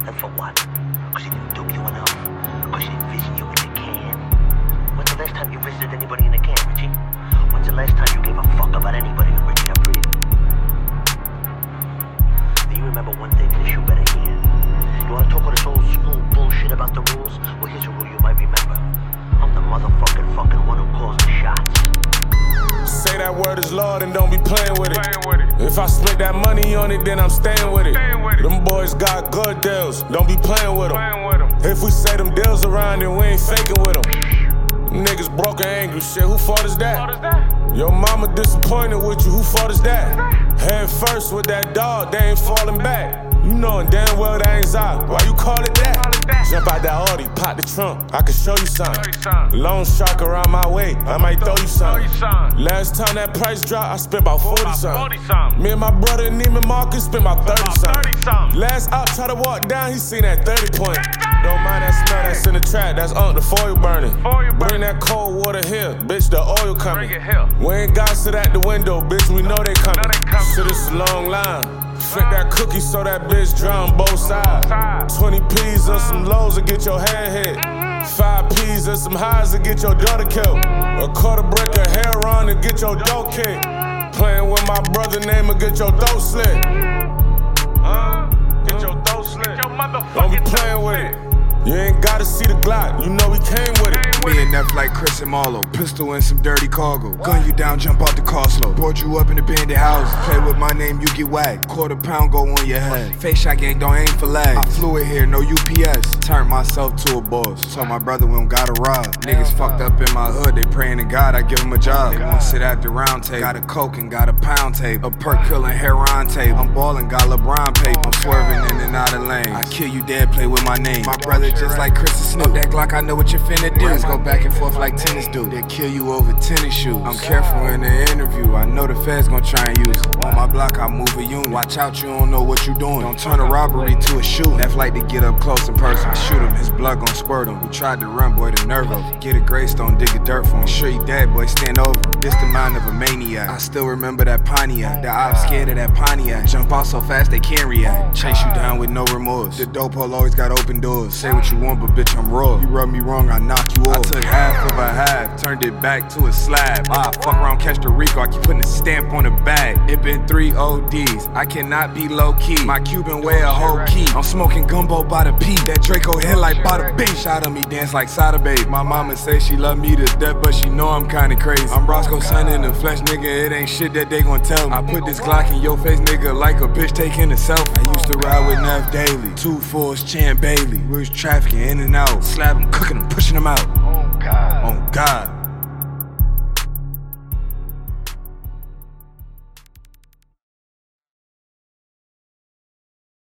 And for what? Because he didn't dope you enough? Because he didn't visit you in the can? When's the last time you visited anybody in the can, Richie? When's the last time you gave a fuck about anybody with Richie Dupree? Do you remember one thing in the shoe better here? You wanna talk all this old school bullshit about the rules? Well, here's a rule you might remember. I'm the motherfucking one who calls the shots. Say that word is Lord and don't be playing with it. If I split that money on it, then I'm staying with it. Them boys got good deals, don't be playing with them. If we say them deals around, then we ain't faking with them. Niggas broke and angry, shit, who fault is that? Your mama disappointed with you, who fault is that? Head first with that dog, they ain't falling back. You knowin' damn well that ain't Zod, why you call it that? Jump out that Audi, pop the trunk, I can show you something. Loan shark around my way, I might throw you something. Last time that price dropped, I spent about 40 something. Me and my brother Neiman Marcus spent about 30 something. Last op tried to walk down, he seen that 30 point. Don't mind that smell that's in the trap, that's the foil burning. Bring that cold water here, bitch, the oil coming. We ain't got sit at the window, bitch, we know they coming. Shit, it's a long line. Flip that cookie so that bitch drown both sides. 20 P's or some lows to get your head hit. 5 P's or some highs to get your daughter killed. A quarter brick of hair on to get your dough kicked. Playing with my brother name and get your throat slit. Get your throat slit. Don't be playing with it. You ain't gotta see the Glock, you know we came with it. Me and Neff like Chris and Marlo, pistol and some dirty cargo. Gun you down, jump out the car slow. Board you up in abandoned houses. Play with my name, you get whacked. Quarter pound go on your head. Face shot gang, don't aim for legs. I flew it here, no UPS. Turned myself to a boss. Told my brother we don't gotta rob. Niggas fucked up in my hood, they praying to God I give them a job. They wanna sit at the round table. Got a coke and got a pound table. A perk killing heroin tape. I'm ballin', got LeBron paper. I'm swerving in and out of lanes. I kill you dead, play with my name. My brother just like Chris and Snoop. That Glock, I know what you finna do. Let's go back and forth like tennis do. They kill you over tennis shoes. I'm careful in the interview. I know the feds gon' try and use it. On my block, I move a unit. Watch out, you don't know what you doing. Don't turn a robbery to a shooting. Left like to get up close in person. Shoot him, his blood gon' squirt him. We tried to run, boy, the nerve of it. Get a gravestone, dig a dirt for him. Sure you dead, boy, stand over. This the mind of a maniac. I still remember that Pontiac. The ops scared of that Pontiac. Jump out so fast they can't react. Chase you down with no remorse. The dope hole always got open doors. Say what you want, but bitch, I'm raw. You rub me wrong, I knock you off. I took half of a half, turned it back to a slab. Fuck around, catch the Rico, I keep putting a stamp on the bag. It been 3 ODs, I cannot be low key. My Cuban weigh a whole key. I'm smoking gumbo by the P. That Draco hit like by the beat. Shot on me, dance like Sada Babe. My mama say she love me to death, but she know I'm kinda crazy. I'm Roscoe son in the flesh, nigga, it ain't shit that they gon' tell me. I put this Glock in your face, nigga, like a bitch taking a selfie. I used to ride with Neff daily. 2-4s, Chan Bailey. We was trafficking in and out. Slab him, cooking him, pushing him out. Oh God. Oh God.